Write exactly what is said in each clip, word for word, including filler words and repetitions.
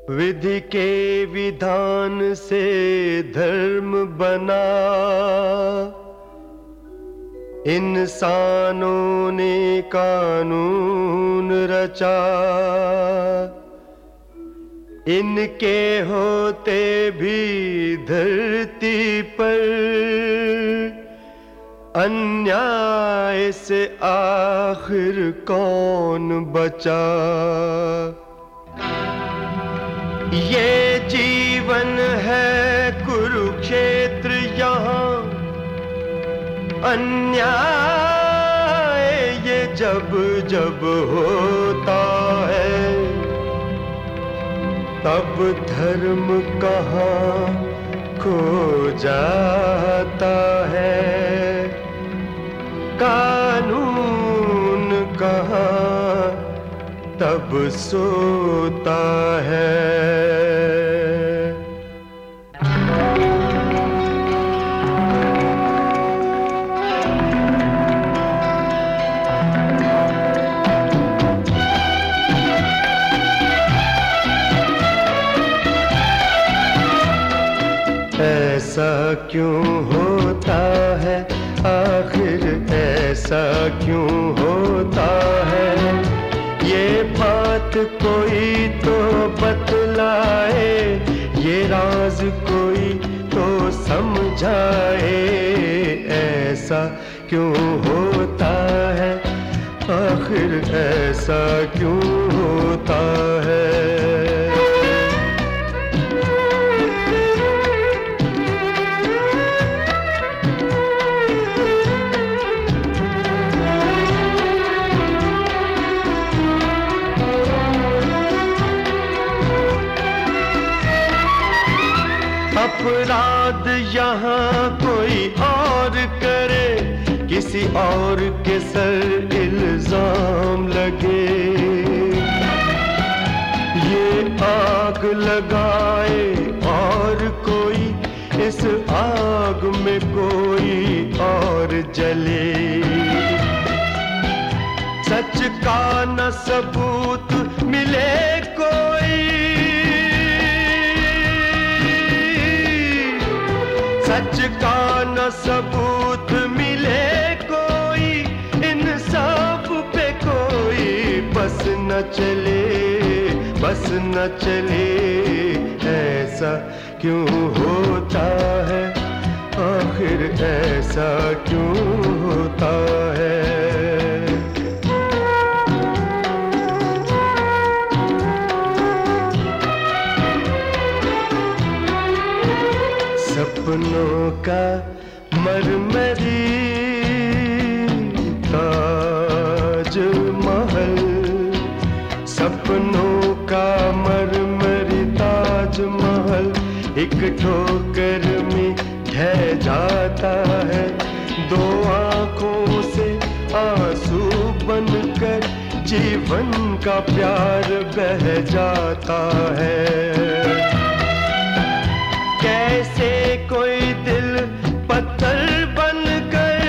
विधि के विधान से धर्म बना, इंसानों ने कानून रचा। इनके होते भी धरती पर अन्याय से आखिर कौन बचा। ये जीवन है कुरुक्षेत्र, यहाँ अन्याय ये जब जब होता है, तब धर्म कहाँ खो जाता है, कानून कहाँ तब सोता है। ऐसा क्यों होता है, आखिर ऐसा क्यों होता है, ये बात कोई तो बतलाए, ये राज कोई तो समझाए। ऐसा क्यों होता है, आखिर ऐसा क्यों होता है। अपराध यहाँ कोई और करे, किसी और के सर इल्जाम लगे, ये आग लगाए और कोई इस आग में कोई और जले। सच का न सबूत मिले कोई, सच का न सबूत मिले कोई, इंसाफ पे कोई बस न चले, बस न चले। ऐसा क्यों होता है, आखिर ऐसा क्यों होता है। सपनों का मरमरी ताज महल, सपनों का मरमरी ताज महल एक ठोकर में ढह जाता है। दो आंखों से आंसू बनकर जीवन का प्यार बह जाता है। कैसे कोई दिल पत्थर बनकर,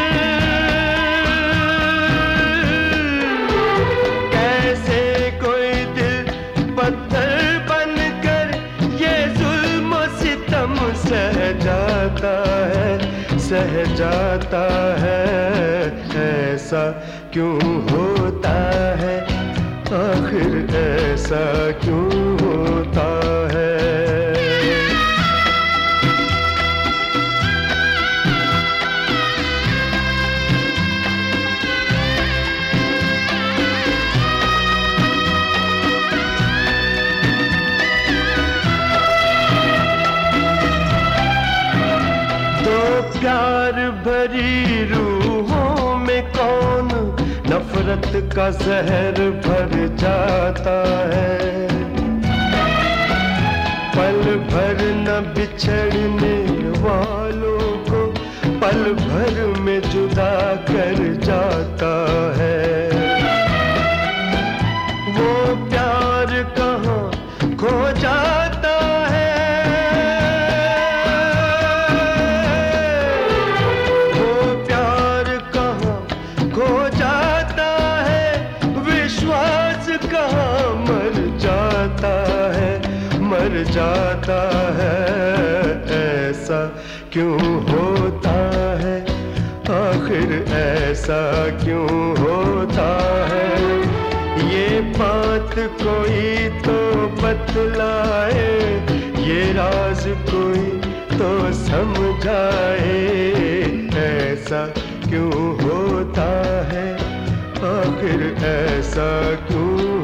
कैसे कोई दिल पत्थर बनकर ये जुल्म सितम सह जाता है, सह जाता है। ऐसा क्यों होता है, आखिर ऐसा क्यों होता है। प्यार भरी रूहों में कौन नफरत का जहर भर जाता है। पल भर न बिछड़ने वालों को पल भर में जुदा कर जाता है। वो प्यार कहाँ खो जाता है, भर जाता है। ऐसा क्यों होता है, आखिर ऐसा क्यों होता है? ये बात कोई तो बतलाए, ये राज कोई तो समझाए। ऐसा क्यों होता है, आखिर ऐसा क्यों